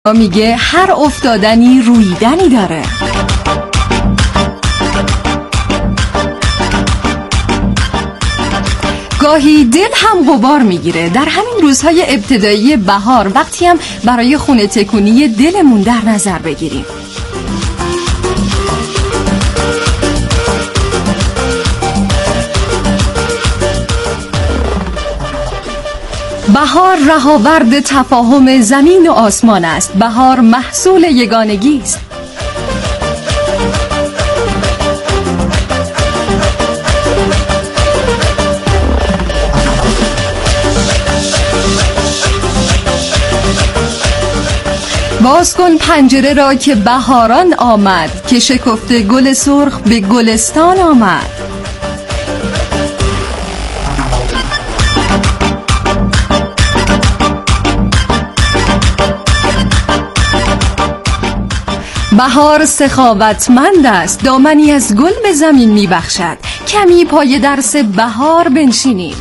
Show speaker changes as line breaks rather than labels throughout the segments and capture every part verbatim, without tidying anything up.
میگه هر افتادنی رویدنی داره. گاهی دل هم غبار میگیره. در همین روزهای ابتدایی بهار وقتی هم برای خونه تکونی دلمون در نظر بگیریم. بهار رهاورد تفاهم زمین و آسمان است. بهار محصول یگانگی است. باز کن پنجره را که بهاران آمد، که شکفته گل سرخ به گلستان آمد. بهار سخاوتمند است، دامنی از گل به زمین می بخشد. کمی پای درس بهار بنشینیم.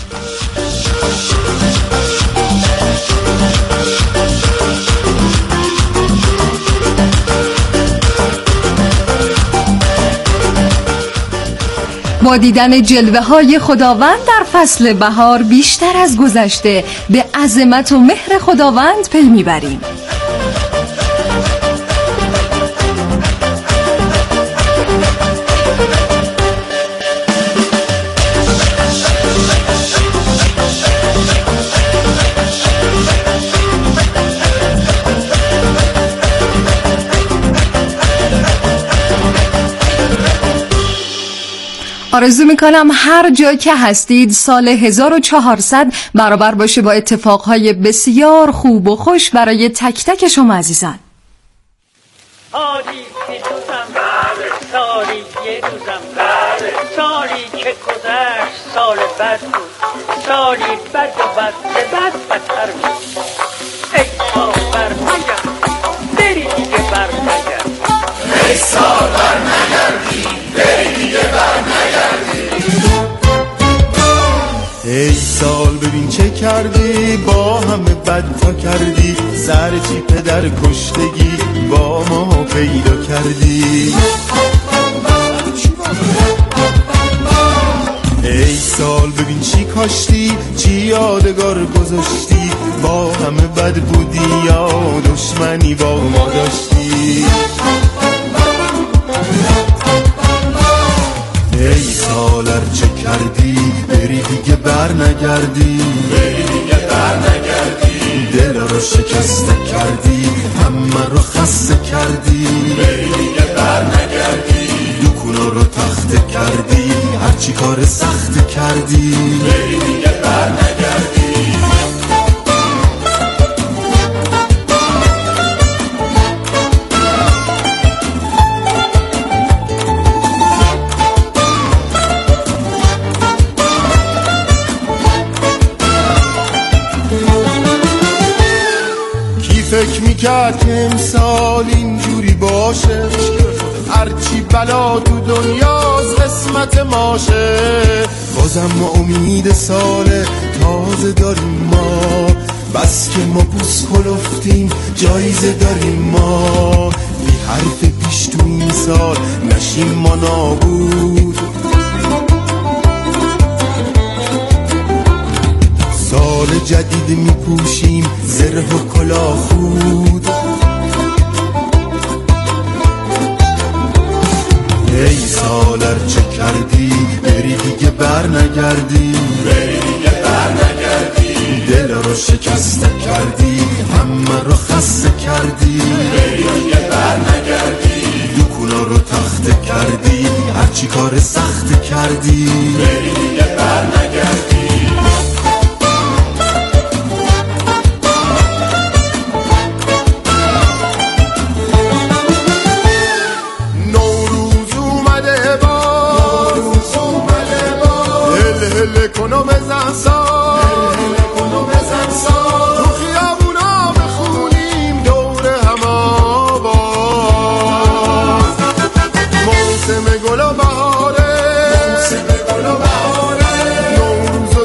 با دیدن جلوه های خداوند در فصل بهار بیشتر از گذشته به عظمت و مهر خداوند پی میبریم. آرزو میکنم هر جا که هستید سال هزار و چهارصد برابر باشه با اتفاقهای بسیار خوب و خوش برای تک تک شما عزیزان.
سالی که روزم بله، سالی یه روزم بله، سالی که گذشت سال بد بود، سالی بد و بد به بد بدتر بود. ای سال بر نگرد بری دیگه بر نگرد، ای سال بر نگردی بری دیگه بر نگردی.
ای سال ببین چه کردی، با همه بدتا کردی، سر چی پدر کشتگی با ما پیدا کردی. ای سال ببین چی کاشتی، چی یادگار گذاشتی، با همه بد بودی یا دشمنی با ما داشتی. ای سال هر چه کردی، بری دیگه بر نگردی، بری دیگه بر نگردی، دل رو شکسته کردی، همه رو خسته کردی، بری دیگه بر نگردی، دکونا رو تخته کردی، هرچی کار سخت کردی، بری دیگه بر نگردی. فکر میکرد که امسال اینجوری باشه، هرچی بلا تو دنیاز قسمت ماشه، بازم ما امید سال تازه داریم ما، بس که ما بوس کلفتیم جایزه داریم ما، بی حرف پیش تو این سال نشیم ما نابود. سال جدید میپوشیم زره و کلاه خود، ای سال هر چه کردی، بری دیگه بر نگردی، بری دیگه بر نگردی، دل رو شکسته کردی، همه رو خسته کردی، بری دیگه بر نگردی، دکونا رو تخته کردی، هرچی کار سخت کردی، بری دیگه بر نگردی. کنو بزن سال، کنو بزن سال، تو خیابونا بخونیم دور هم آواز، موسم گل و بهاره، موسم گل و بهاره، نوروز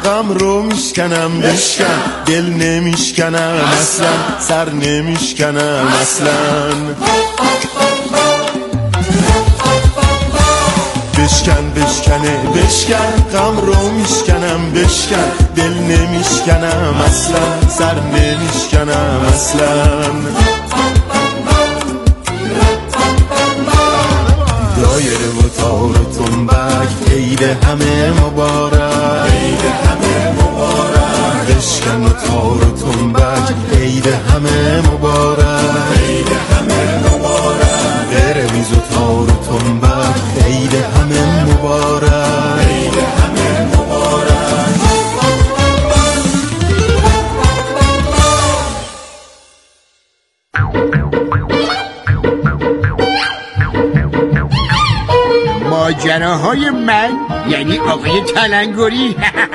غم رو میشکنم بشکن، دل نمیشکنم اصلا، سر نمیشکنم اصلا. بشکن بشکنه بشکن، غم رو میشکنم بشکن، دل نمیشکنم اصلا، سر نمیشکنم اصلا. دایره و تار و تنبک، عید همه مبارک، عید همه مبارک. بشکن و تار و تنبک، عید همه مبارک، عید همه مبارک. برویز و تار و تنبک، عید همه مبارک، عید همه مبارک.
ماجراهای من یعنی آقای تلنگری.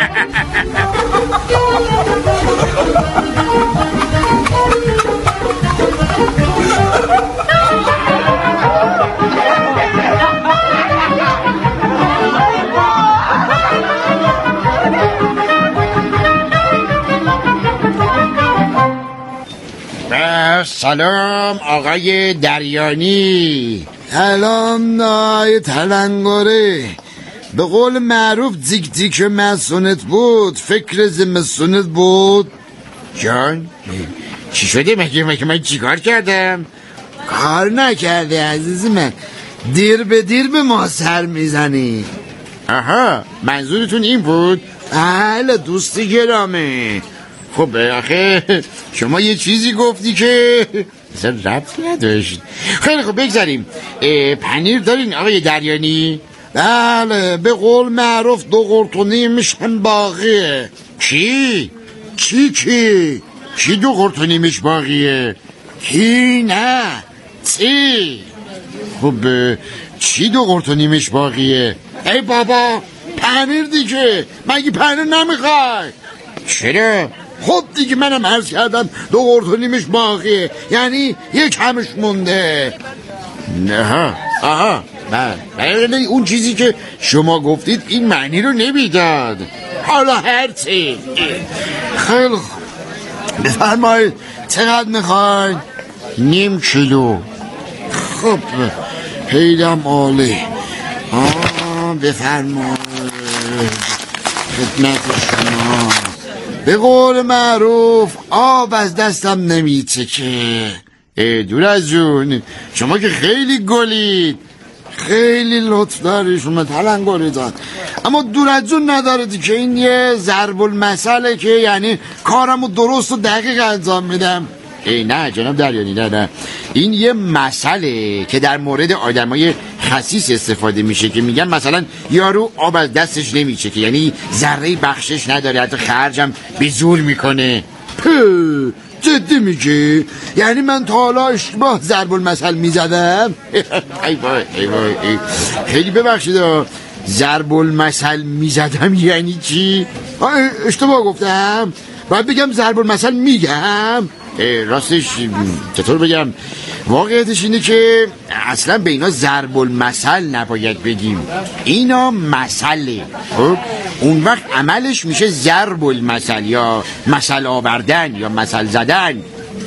سلام آقای دریانی.
سلام نای تلنگره. به قول معروف دیک دیک مسونت بود، فکر زمستونت بود.
جان چی شده؟ مگه مگه من چیکار کردم؟
کار نکرده عزیز من، دیر به دیر به ما سر میزنی.
آها منظورتون این بود؟
بله دوستی گرامی.
خب آخه شما یه چیزی گفتی که اصلا ربطی نداشت. خیلی خب بگذاریم. پنیر دارین آقای دریانی؟
بله به قول معروف دو قرطونی میشن باقیه.
چی؟ چی کی؟ چی دو قرطونیمش باقیه؟
کی نه
چی؟ خب چی دو قرطونیمش باقیه؟
ای بابا پنیر دیگه، مگه پنیر نمیخوای؟
چرا؟
خب دیگه منم عرض کردم دو قرطونیمش باقیه، یعنی یک همش مونده.
نه آها بله اون چیزی که شما گفتید این معنی رو نمیداد.
حالا هرچی. خیلی خوب بفرمایید چقدر میخواین؟
نیم کیلو.
خب خیلیم عالی. بفرمایید خدمت شما. به قول معروف آب از دستم نمیچکه.
دور از جون شما که خیلی گلید.
خیلی لطف داری شما تلنگری جان، اما دور از جون نداره که این یه ضرب المثله که یعنی کارمو درست و دقیق انجام میدم.
ای نه جناب دریانی نه نه این یه مسئله که در مورد آدمای خسیس استفاده میشه که میگن مثلا یارو آب از دستش نمیچه که یعنی ذره بخشش نداره، حتی خرجم به زور میکنه.
په جدی میگی؟ یعنی من تا حالا اشتباه ضرب المثل میزدم؟
ای وای ای وای ای. خیلی ببخشید ضرب المثل میزدم یعنی چی؟
اشتباه گفتم؟ باید بگم ضرب المثل میگم؟
راستش چطور بگم، واقعیتش اینه که اصلا به اینا ضرب المثل نباید بگیم، اینا مسئله. خب اون وقت عملش میشه ضرب المثل یا مثل آوردن یا مثل زدن.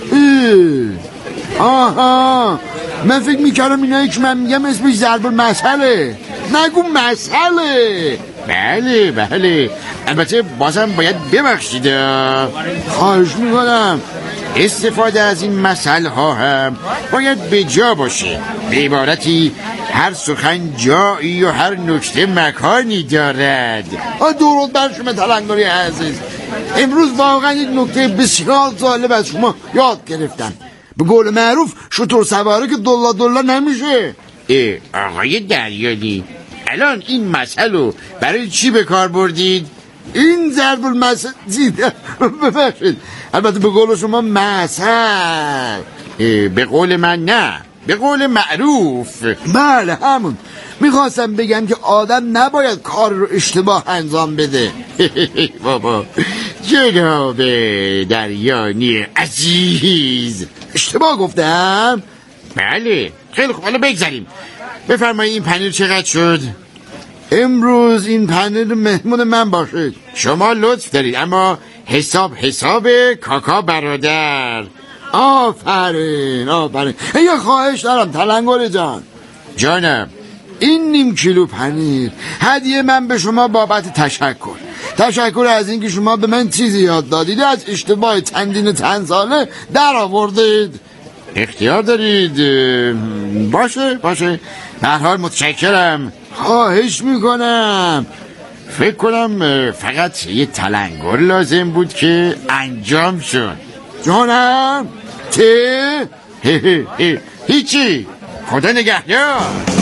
آها من فکر میکردم اینایی که من میگم اسمش ضرب المثله. نگو مسئله.
بله بله البته بازم باید ببخشید.
خواهش میکنم.
استفاده از این مسئله ها هم باید به جا باشه. به عبارتی هر سخن جایی و هر نکته مکانی دارد.
درود بر شما تلنگری عزیز. امروز واقعا یک نکته بسیار جالب از شما یاد گرفتم. به قول معروف شطور سواره که دلا دلا نمیشه.
آقای دریانی الان این مسئله برای چی به کار بردید؟
این ضرب المثل ببخشید البته به قول شما مثل.
به قول من نه، به قول معروف.
بله همون. میخواستم بگم که آدم نباید کار رو اشتباه انجام بده.
بابا جناب دریانی عزیز
اشتباه گفتم؟
بله خیلی خوب حالا بگذاریم. بفرمایید این پنیر چقدر شد؟
امروز این پنیر مهمون من باشید.
شما لطف دارید، اما حساب حساب کاکا برادر.
آفرین آفرین. یه خواهش دارم تلنگر جان.
جانم.
این نیم کیلو پنیر هدیه من به شما بابت تشکر. تشکر از اینکه شما به من چیزی یاد دادید، از اشتباه چندین چند ساله در آوردید.
اختیار دارید. باشه باشه، به هر حال متشکرم.
خواهش میکنم.
فکر کنم فقط یه تلنگر لازم بود که انجام شد.
جانم ته
هیچی، خدا نگهدار.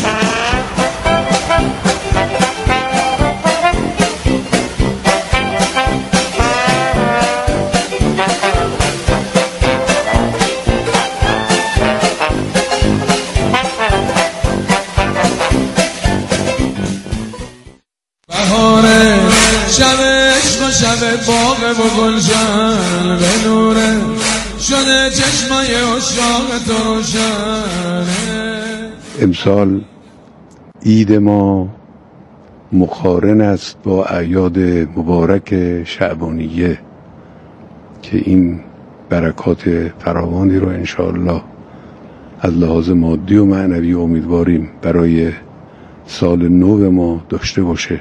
بهاره شب عشق و شب باغ و گلشن به نوره شده چشمای عشاق تو روشنه.
امسال عید ما مقارن است با اعیاد مبارک شعبانیه که این برکات فراوانی رو انشاءالله از لحاظ مادی و معنوی امیدواریم برای سال نو ما داشته باشه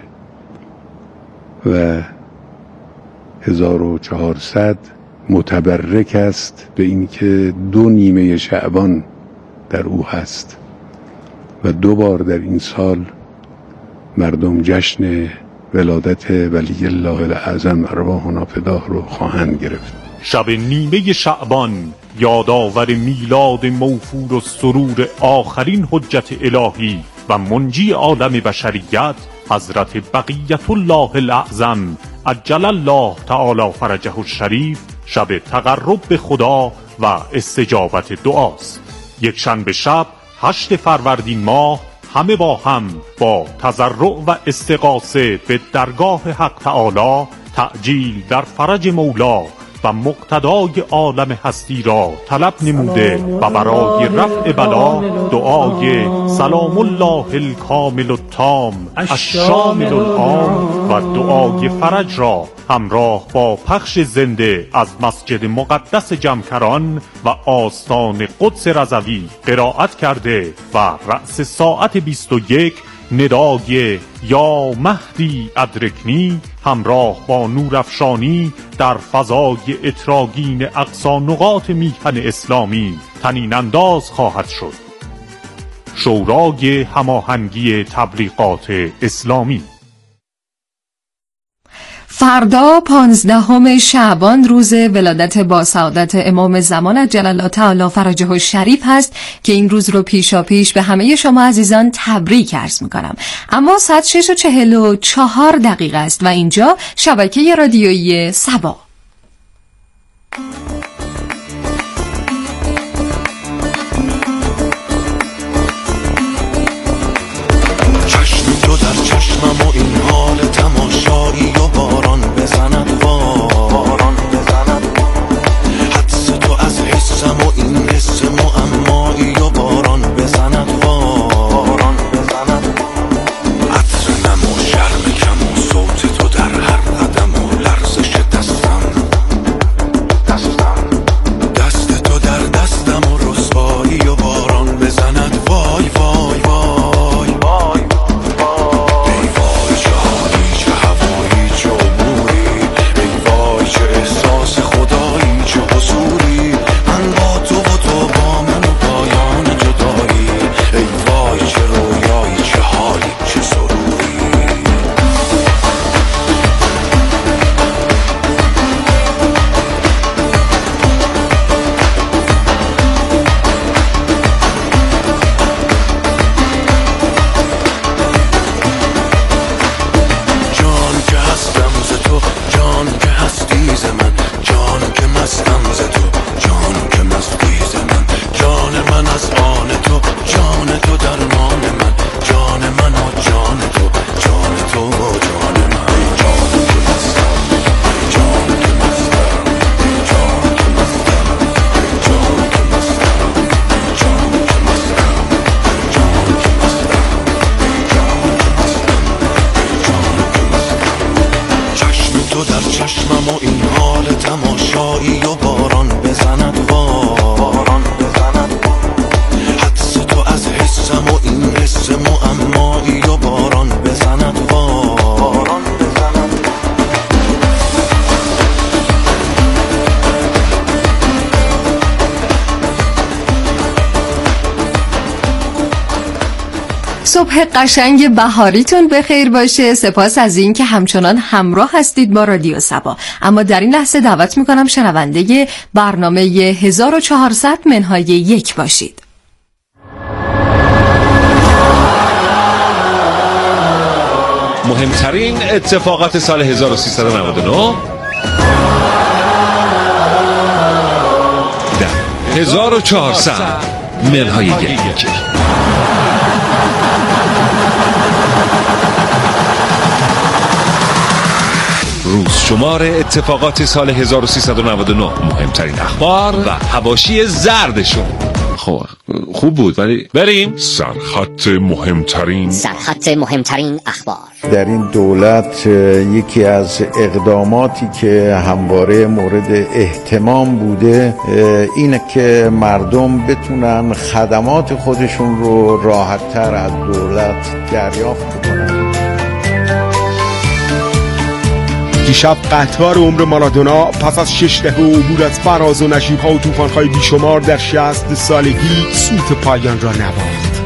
و هزار و چهارصد متبرک است به اینکه دو نیمه شعبان در او هست و دو بار در این سال مردم جشن ولادت ولی الله الاعظم ارواحنا فداه رو خواهند گرفت.
شب نیمه شعبان یادآور میلاد موفور و سرور آخرین حجت الهی و منجی عالم بشریت حضرت بقیت الله الاعظم عجل الله تعالی فرجه الشریف شب تقرب به خدا و استجابت دعاست. یک شنبه شب هشت فروردین ماه همه با هم با تضرع و استغاثه به درگاه حق تعالی تعجیل در فرج مولا و مقتدای عالم هستی را طلب نموده و برای رفع بلا دعای سلام الله الکامل التام الشامل العام و دعای فرج را همراه با پخش زنده از مسجد مقدس جمکران و آستان قدس رضوی قرائت کرده و رأس ساعت بیست و یک ندای یا مهدی ادرکنی همراه با نورافشانی در فضای اتراگین اقصا نقاط میهن اسلامی طنین انداز خواهد شد. شورای هماهنگی تبلیغات اسلامی.
فردا پانزدهم شعبان روز ولادت با سعادت امام زمان عجل الله تعالی فرجه الشریف هست که این روز رو پیشا پیش به همه شما عزیزان تبریک عرض میکنم. اما ساعت شش و چهل و چهار دقیقه است و اینجا شبکه رادیویی سبا.
چشم تو در چشمم و این حال تماشایی و باران بزند باران بزند حدس تو از حسم و این حس معمایی و باران بزند باران بزند عطر نم و شرم کم و صوت تو در هر قدم و لرزش دستم دستم
صبح قشنگ بهاریتون بخیر باشه. سپاس از این که همچنان همراه هستید با رادیو صبا. اما در این لحظه دعوت میکنم شنونده برنامه هزار و چهارصد منهای یک باشید.
مهمترین اتفاقات سال هزار و سیصد و نود و نه در هزار و چهارصد منهای یک. روز شمار اتفاقات سال هزار و سیصد و نود و نه، مهمترین اخبار و حواشی زردشون. خب خوب بود، ولی بریم
سرخط مهمترین
سرخط مهمترین اخبار.
در این دولت یکی از اقداماتی که همواره مورد اهتمام بوده اینه که مردم بتونن خدمات خودشون رو راحت‌تر از دولت دریافت کنن.
دیشب قطار عمر مارادونا پس از شش دهه عبور از فراز و نشیب‌ها و طوفان‌های بیشمار در شصت سالگی سوت پایان را نواخت.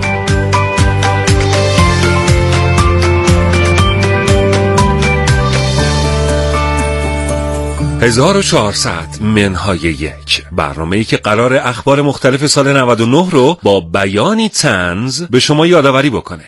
هزار و چهارصد منهای یک، برنامه‌ای که قرار اخبار مختلف سال نود و نه رو با بیانی طنز به شما یادآوری بکنه.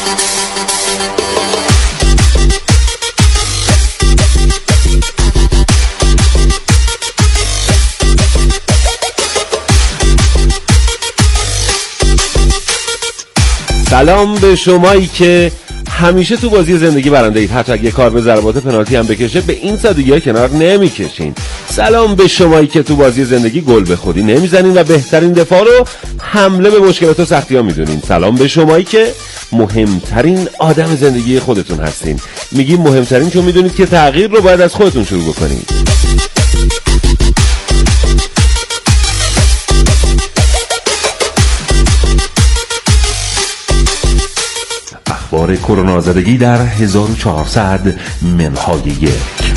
سلام به شمایی که همیشه تو بازی زندگی برنده اید، حتی اگه کار به ضربات پنالتی هم بکشه به این سادگی ها کنار نمیکشین. سلام به شمایی که تو بازی زندگی گل به خودی نمیزنین و بهترین دفاع رو حمله به مشکلات و سختی ها میدونین. سلام به شمایی که مهمترین آدم زندگی خودتون هستین. میگیم مهمترین چون میدونید که تغییر رو باید از خودتون شروع بکنید. اخبار کرونا زدگی در هزار و چهارصد منهای یک.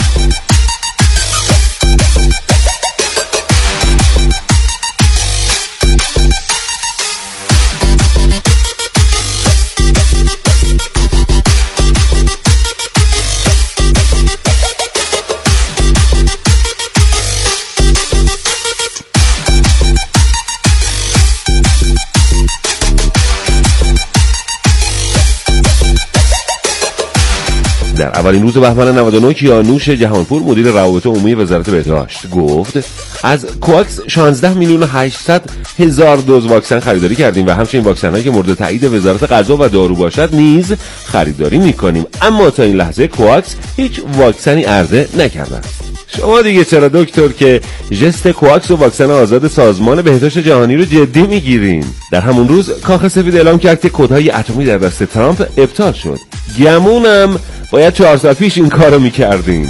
در اولین روز بهمن نود و نه کیانوش جهانپور مدیر روابط عمومی وزارت بهداشت گفت از کوواکس شانزده میلیون و هشتصد هزار دوز واکسن خریداری کردیم و همچنین واکسن هایی که مورد تایید وزارت غذا و دارو باشد نیز خریداری میکنیم، اما تا این لحظه کوواکس هیچ واکسنی عرضه نکرده است. شما دیگه چرا دکتر که ژست کوواکس و واکسن آزاد سازمان بهداشت جهانی رو جدی میگیرین؟ در همون روز کاخ سفید اعلام کرد که کدهای اتمی در دست ترامپ ابطال شد. گمونم باید چهار سال پیش این کارو میکردین.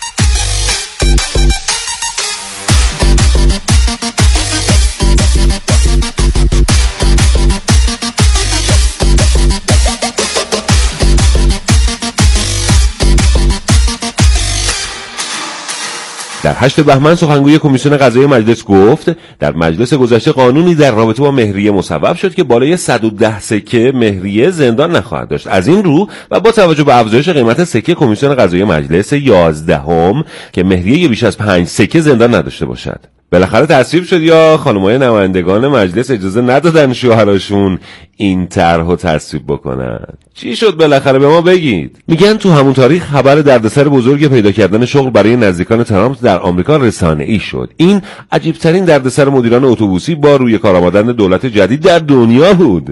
در هشت بهمن سخنگوی کمیسیون قضایی مجلس گفت در مجلس گذشته قانونی در رابطه با مهریه مصوب شد که بالای صد و ده سکه مهریه زندان نخواهد داشت. از این رو و با توجه به افزایش قیمت سکه کمیسیون قضایی مجلس یازدهم که مهریه بیش از پنج سکه زندان نداشته باشد. بالاخره تصویب شد یا خانم‌های نمایندگان مجلس اجازه ندادن شوهراشون این طرحو تصویب بکنن؟ چی شد بالاخره به ما بگید؟ میگن تو همون تاریخ خبر دردسر بزرگ پیدا کردن شغل برای نزدیکان ترامپ در آمریکا رسانه‌ای شد. این عجیب‌ترین دردسر مدیران اتوبوسی با روی کار آمدن دولت جدید در دنیا بود.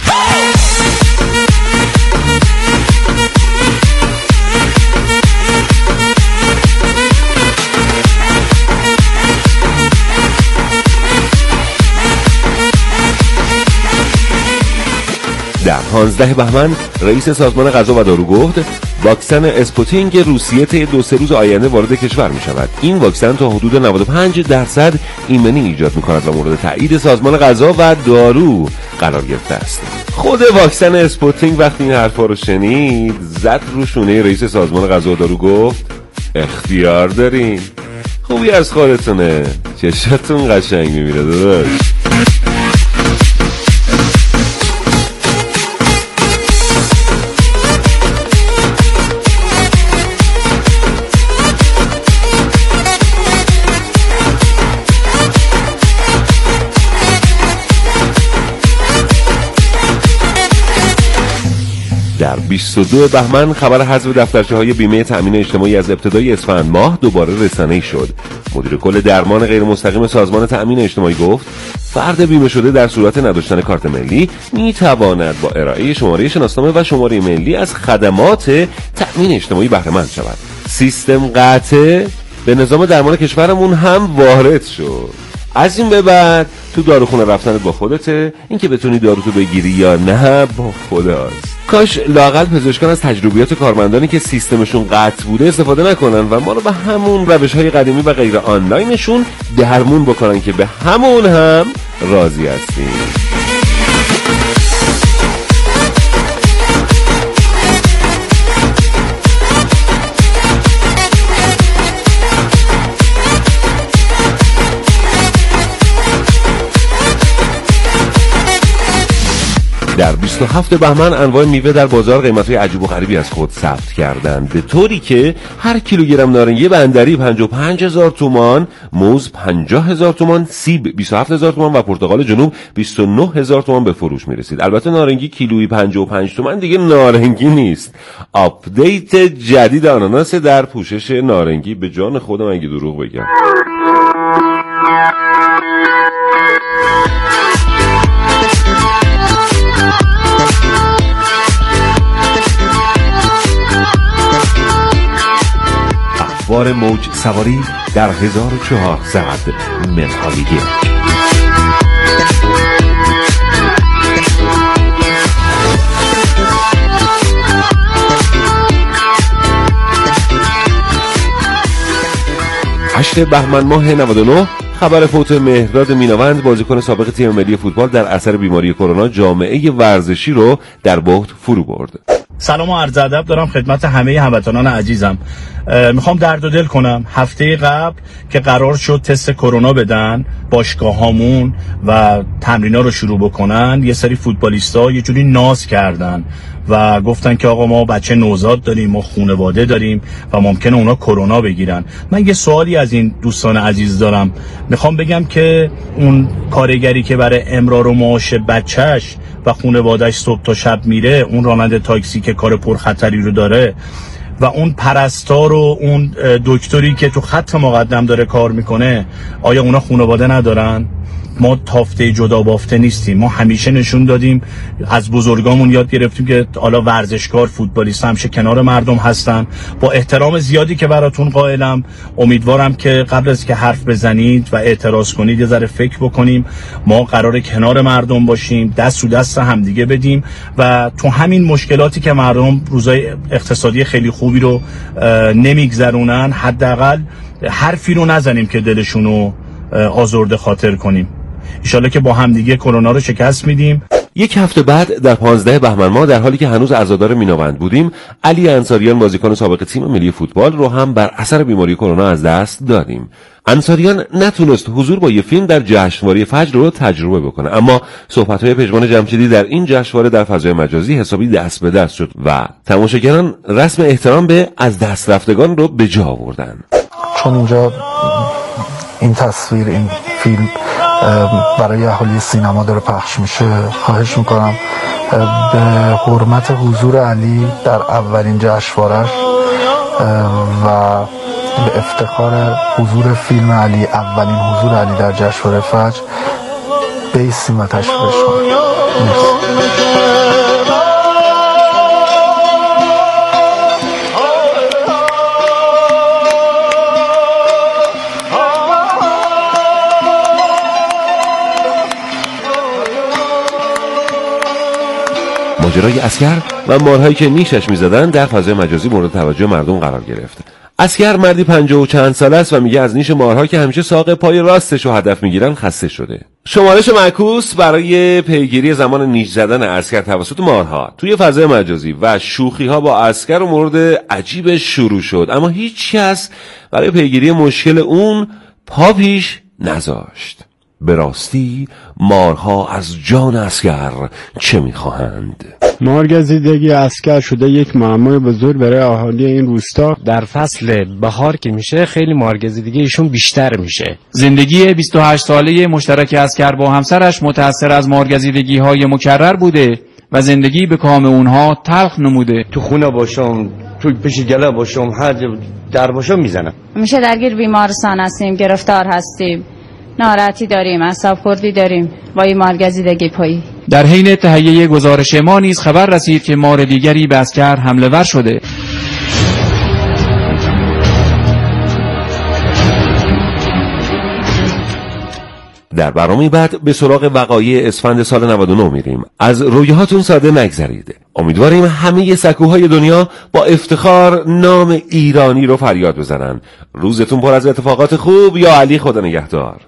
در پانزده بهمن رئیس سازمان غذا و دارو گفت واکسن اسپوتینگ روسیه طی دو سه روز آینده وارد کشور می شود. این واکسن تا حدود نود و پنج درصد ایمنی ایجاد می کند و مورد تایید سازمان غذا و دارو قرار گرفته است. خود واکسن اسپوتینگ وقتی این حرفا رو شنید زد رو شونه رئیس سازمان غذا و دارو گفت اختیار دارین. خوبی از خودتونه، چشاتون قشنگ می میره داداش. در بیست و دو بهمن خبر حذف دفترچه‌های بیمه تأمین اجتماعی از ابتدای اسفند ماه دوباره رسانه‌ای شد. مدیر کل درمان غیر مستقیم سازمان تأمین اجتماعی گفت فرد بیمه شده در صورت نداشتن کارت ملی می‌تواند با ارائه شماره شناسنامه و شماره ملی از خدمات تأمین اجتماعی بهره مند شود. سیستم قطع به نظام درمان کشورمون هم وارد شد. از این به بعد تو داروخونه رفتنت با خودته، اینکه بتونی داروتو بگیری یا نه با خداست. کاش لااقل پزشکان از تجربیات کارمندانی که سیستمشون قطع بوده استفاده نکنن و ما رو به همون روش‌های قدیمی و غیر آنلاینشون درمون بکنن که به همون هم راضی هستیم. در بیست و هفت بهمن انواع میوه در بازار قیمت‌های عجیب و غریبی از خود ثبت کردند، به طوری که هر کیلوگرم نارنگی بندری پنجاه و پنج هزار تومان، موز پنجاه هزار تومان، سیب بیست و هفت هزار تومان و پرتقال جنوب بیست و نه هزار تومان به فروش می‌رسید. البته نارنگی کیلویی پنجاه و پنج تومان دیگه نارنگی نیست. آپدیت جدید آناناس در پوشش نارنگی، به جان خودم اگه دروغ بگم. اخبار موج سواری در هزار و چهارصد منهای یک. هشت بهمن ماه نود و نه خبر فوت مهرداد میناوند بازیکن سابق تیم ملی فوتبال در اثر بیماری کرونا جامعه ورزشی رو در بهت فرو برد.
سلام و عرض ادب دارم خدمت همه هموطنان عزیزم. میخوام درد و دل کنم. هفته قبل که قرار شد تست کرونا بدن باشگاهامون و تمرینا رو شروع بکنن، یه سری فوتبالیستا یه جوری ناز کردن و گفتن که آقا ما بچه نوزاد داریم، ما خانواده داریم و ممکنه اونا کرونا بگیرن. من یه سوالی از این دوستان عزیز دارم. میخوام بگم که اون کارگری که برای امرار و معاش بچهش و خانواده‌اش صبح تا شب میره، اون راننده تاکسی که کار پرخطری رو داره و اون پرستار و اون دکتری که تو خط مقدم داره کار میکنه، آیا اونا خانواده ندارن؟ ما تافته جدا بافته نیستیم. ما همیشه نشون دادیم، از بزرگامون یاد گرفتیم که حالا ورزشکار، فوتبالیست همیشه کنار مردم هستن. با احترام زیادی که براتون قائلم، امیدوارم که قبل از که حرف بزنید و اعتراض کنید یه ذره فکر بکنیم. ما قراره کنار مردم باشیم، دست و دست همدیگه بدیم و تو همین مشکلاتی که مردم روزای اقتصادی خیلی خوبی رو نمیگذرونن، حداقل حرفی رو نزنیم که دلشونو آزرده خاطر کنیم. انشالله که با هم دیگه کرونا رو شکست میدیم.
یک هفته بعد در پانزده بهمن ماه در حالی که هنوز عزادار میناوند بودیم، علی انصاریان بازیکن سابق تیم ملی فوتبال رو هم بر اثر بیماری کرونا از دست دادیم. انصاریان نتونست حضور با یه فیلم در جشنواره فجر رو تجربه بکنه، اما صحبت‌های پژمان جمشیدی در این جشنواره در فضای مجازی حسابی دست به دست شد و تماشاگران رسم احترام به از دست رفتگان رو به جا آوردن.
چون اینجا این تصویر، این فیلم برای اهالی سینما داره پخش میشه، خواهش میکنم به حرمت حضور علی در اولین جشنواره‌اش و به افتخار حضور فیلم علی، اولین حضور علی در جشنواره فجر، بیستیم و تشویقش کنیم.
ماجرای عسکر و مارهایی که نیشش میزدن در فضای مجازی مورد توجه مردم قرار گرفت. عسکر مردی پنجاه و چند ساله است و میگه از نیش مارها که همیشه ساق پای راستش رو هدف میگیرن خسته شده. شمارش معکوس برای پیگیری زمان نیش زدن عسکر توسط مارها توی فضای مجازی و شوخی ها با عسکر و مورد عجیب شروع شد، اما هیچ کس برای پیگیری مشکل اون پا پیش نذاشت. به راستی مارها از جان عسکر چه میخواهند؟
مارگزیدگی عسکر شده یک معمای بزرگ برای اهالی این روستا. در فصل بهار که میشه خیلی مارگزیدگی ایشون بیشتر میشه.
زندگی بیست و هشت ساله مشترک عسکر با همسرش متأثر از مارگزیدگی های مکرر بوده و زندگی به کام اونها تلخ نموده.
تو خونه باشم، تو پیش گله باشم، هر جا در باشم میزنم.
همیشه درگیر بیمارستان هستیم، گرفتار هستیم، ناراحتی داریم، اعصاب خوردی داریم، وای مارگزیدگی پایی.
در حین تهیه گزارش ما نیز خبر رسید که مار دیگری به اسکر حمله ور شده.
در برنامه بعد به سراغ وقایع اسفند سال نود و نه میریم. از رویاهاتون ساده نگذرید. امیدواریم همه سکوهای دنیا با افتخار نام ایرانی رو فریاد بزنن. روزتون پر از اتفاقات خوب. یا علی، خدا نگهدار.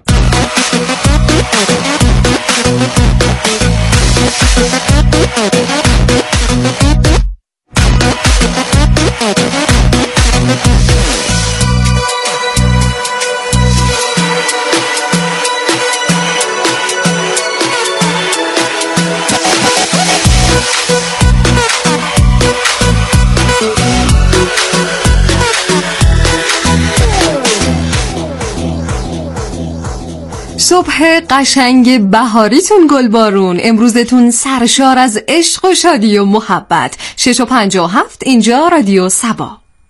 صبح قشنگ بهاریتون گلبارون، امروزتون سرشار از عشق و شادی و محبت. شش و پنج و هفت اینجا رادیو سبا.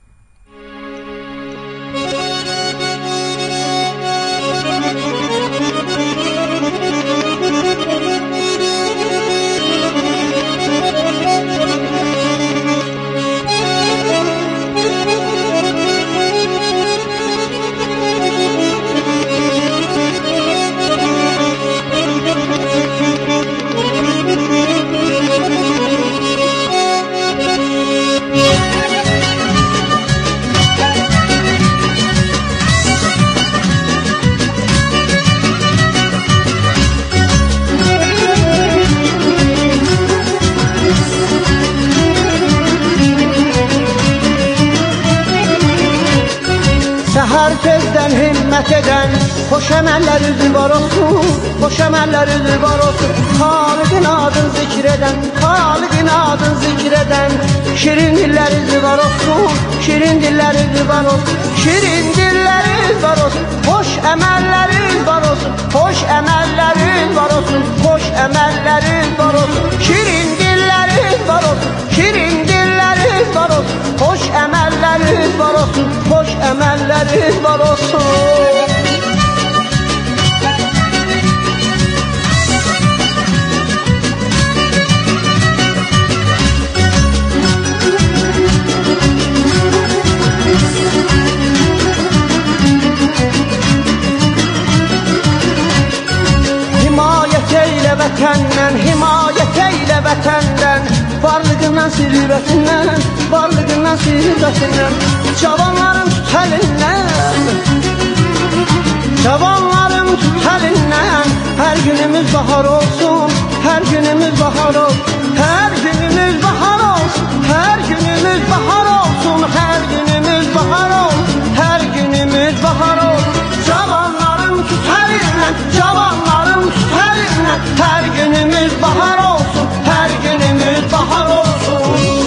tezden himmet eden hoş emelleri zübar olsun, hoş emelleri zübar olsun. Halık'ın adını zikreden, Halık'ın adını zikreden, şirin dilleri zübar olsun, şirin dilleri zübar olsun, şirin dilleri zübar olsun. Hoş emelleri zübar olsun, hoş emelleri zübar olsun, hoş emelleri zübar olsun, şirin dilleri zübar olsun, şirin dilleri zübar olsun, hoş emelleri zübar olsun, hoş emelleri zübar olsun. Vətəndən, himayət eylə vətəndən, varlığından, sirvətindən, varlığından, sirvətindən, cavanların tut əlindən, cavanların tut əlindən, hər günümüz bahar olsun, hər günümüz bahar olsun, hər günümüz bahar olsun, hər günümüz bahar olsun, hər günümüz bahar olsun, hər günümüz bahar olsun, cavanların tut əlindən, cavanların tut əlindən, hər günümüz bahar olsun, hər günümüz bahar olsun.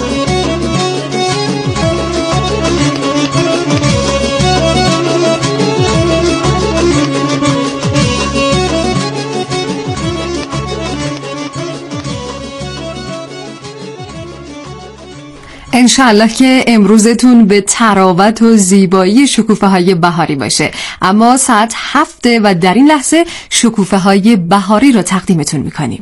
انشالله که امروزتون به تراوت و زیبایی شکوفه های بهاری باشه. اما ساعت هفته و در این لحظه شکوفه های بهاری رو تقدیمتون میکنیم.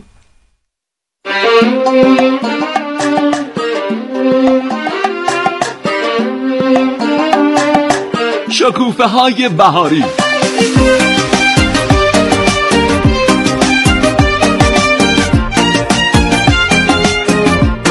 شکوفه های بهاری